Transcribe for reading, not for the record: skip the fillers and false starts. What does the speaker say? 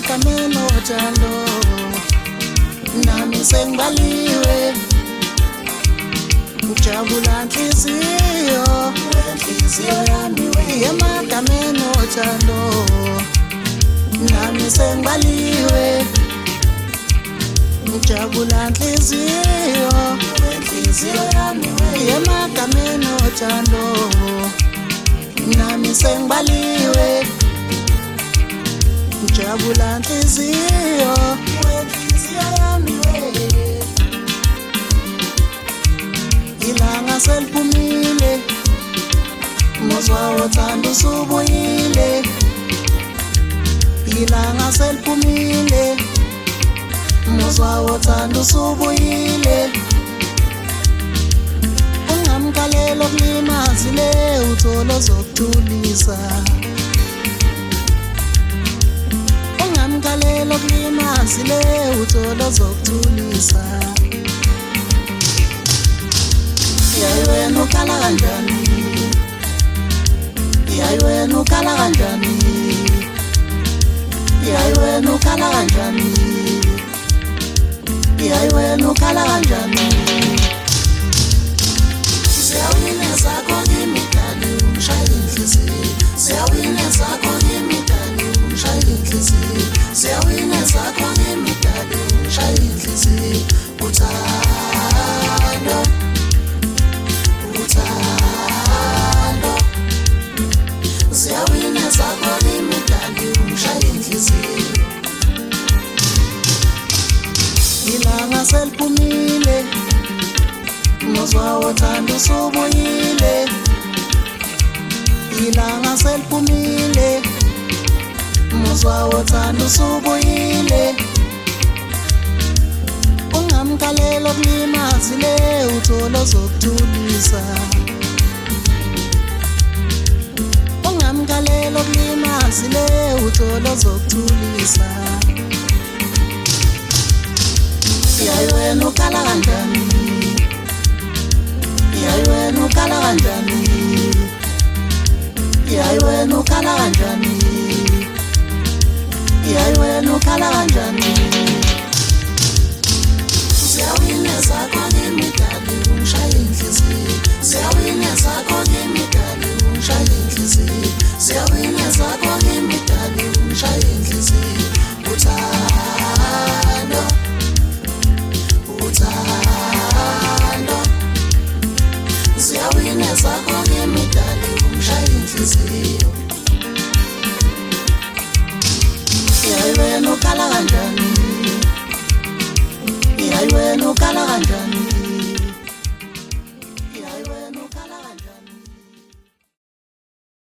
Yemagameno othando nami sengibaliwe ngijabula inhliziyo yami yemagameno othando nami sengibaliwe ngijabula inhliziyo yami yemagameno othando nami sengibaliwe ngijabula inhliziyo yami ilanga seliphumile muzwa uthando usubuyile ilanga seliphumile muzwa uthando usubuyile ungamkalela okulimazile utholo zokuthulisa ungamkalela okulimazile utholo zokuthulisa yayi wena ukhala kanjani yayi wena ukhala kanjani yayi wena ukhala kanjani yayi wena ukhala kanjani siyawina zakho ngemidali ungishaya inhliziyo siyawina zakho ngemidali ungishaya inhliziyo siyawina zakho ngemidali ungishaya inhliziyo uthando siyawina zakho ngemidali ungishaya inhliziyo ilanga seliphumile muzwa uthando usubuyile ilanga seliphumile muzwa uthando usubuyile ungamkalela okulimazile utholo zokuthulisa ungamkalela okulimazile utholo zokuthulisa yayi wena ukhala kanjani yayi wena ukhala kanjani yayi wena ukhala kanjani yayi wena ukhala kanjani siyawina zakho ngemidali ungishaya inhliziyo siyawina zakho ngemidali ungishaya inhliziyo siyawina zakho ngemidali ungishaya inhliziyo uthando siyawina zakho ngemidali ungishaya inhliziyo yayi wena ukhala kanjani yayi wena ukhala kanjani